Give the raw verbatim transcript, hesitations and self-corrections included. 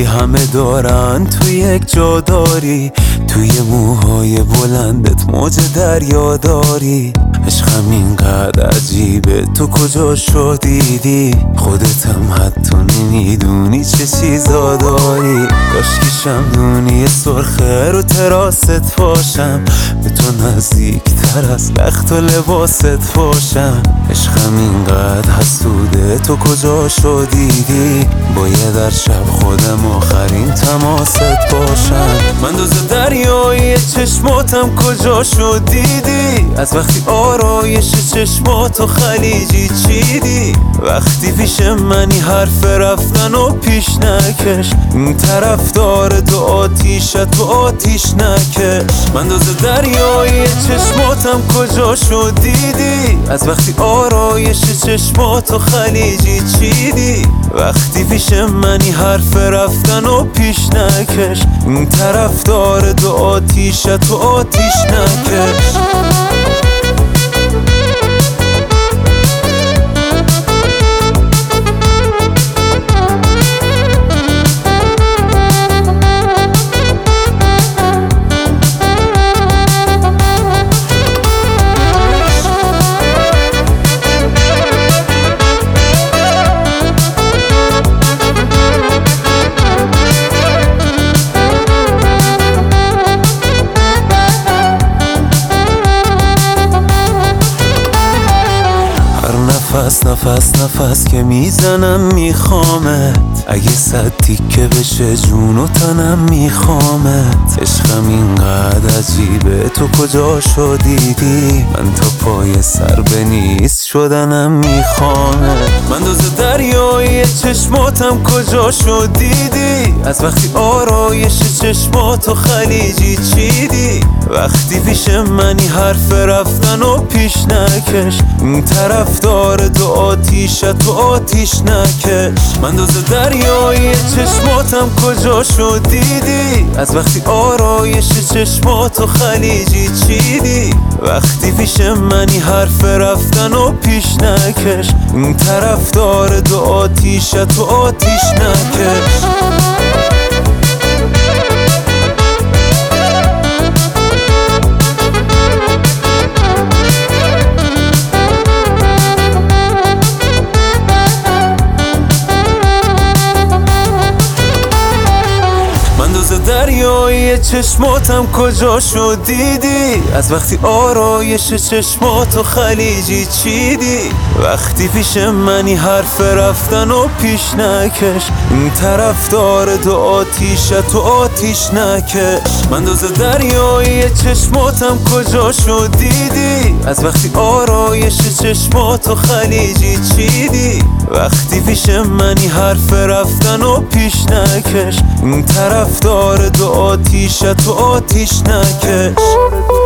همه دارن تو یک جا داری، توی موهای بلندت موج دریا داری. عشقم اینقدر عجیبه تو کجا شو دیدی، خودتم حتی نمیدونی چه چیزا داری. کاشکی شمدونی سرخه رو تراست باشم، به تو نزدیک تر از لخت و لباست باشم. عشقم اینقدر حسوده تو کجا شو دیدی، باید در شب خودم آخرین تماست باشم. من دوز دریایی چشماتم کجا شو دیدی، از وقتی آرایش چشماتو خلیجی چیدی. وقتی پیش منی حرف رفتن و پیش نکش، این طرف داره تو آتیشت تو آتیش نکش. من دوز دریایی چشماتم کجا شو دیدی، از وقتی آرایش چشماتو خلیجی چیدی. وقتی پیش منی حرف رفتن و پیش نکش، این طرف داره تو آتیشت تو آتیش نکش. نفس نفس نفس که میزنم میخوامت، اگه صد تیکه بشه جون و تنم میخوامت. عشقم اینقدر عجیبه تو کجا شو دیدی، من تا پای سر به نیست شدنم میخوامت. من دوز دریایی چشماتم کجا شو دیدی، از وقتی آرایش چشماتو خلیجی چیدی. وقتی پیش منی حرف رفتن و پیش نکش، این طرف داره تو آتیشت تو آتیش نکش. من دوز دریایی چشماتم کجا شو دیدی، از وقتی آرایش چشماتو خلیجی چیدی. وقتی پیش منی حرف رفتن و پیش نکش، این طرف داره تو آتیشت تو آتیش نکش. دریایی چشماتم کجا شو دیدی، از وقتی آرایش چشماتو خلیجی چیدی. وقتی پیش منی حرف رفتن و پیش نکش، این طرف داره تو آتیشت تو آتیش نکش. من دوز دریایی چشماتم کجا شو دیدی، از وقتی آرایش چشماتو خلیجی چیدی. وقتی پیش منی حرف رفتن و پیش نکش، این طرف داره تو آتیشت تو آتیش نکش.